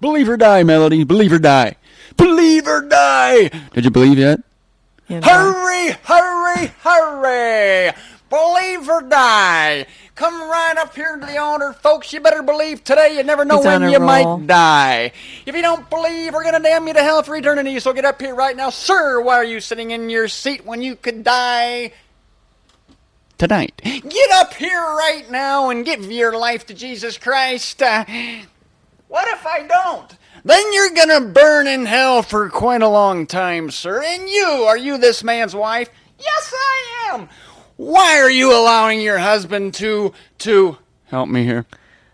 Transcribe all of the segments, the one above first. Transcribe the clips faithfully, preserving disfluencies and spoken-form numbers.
Believe or die, Melody. Believe or die. Believe or die. Did you believe yet? Yeah, hurry, hurry, hurry. Believe or die. Come right up here to the altar, folks. You better believe today. You never know He's when on a you roll. might die. If you don't believe, we're going to damn you to hell for eternity. So get up here right now. Sir, why are you sitting in your seat when you could die tonight? Get up here right now and give your life to Jesus Christ. Uh, what if I don't? Then you're going to burn in hell for quite a long time, sir. And you, are you this man's wife? Yes, I am. Why are you allowing your husband to, to, help me here.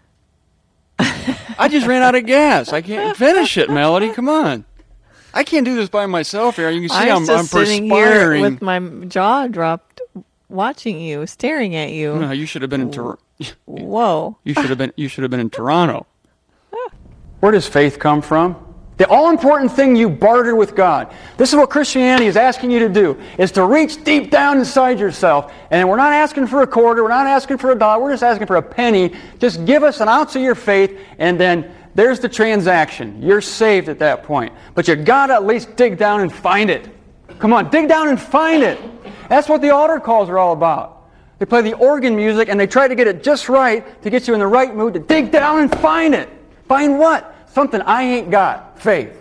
I just ran out of gas. I can't finish it, Melody. Come on. I can't do this by myself here. You can see I I'm, was I'm just sitting perspiring. here with my jaw dropped, watching you, staring at you. No, you should have been in Toronto. Whoa. You should have been. You should have been in Toronto. Where does faith come from? The all-important thing you barter with God. This is what Christianity is asking you to do, is to reach deep down inside yourself. And we're not asking for a quarter, we're not asking for a dollar, we're just asking for a penny. Just give us an ounce of your faith, and then there's the transaction. You're saved at that point. But you got to at least dig down and find it. Come on, dig down and find it. That's what the altar calls are all about. They play the organ music, and they try to get it just right to get you in the right mood to dig down and find it. Find what? Something I ain't got. Faith.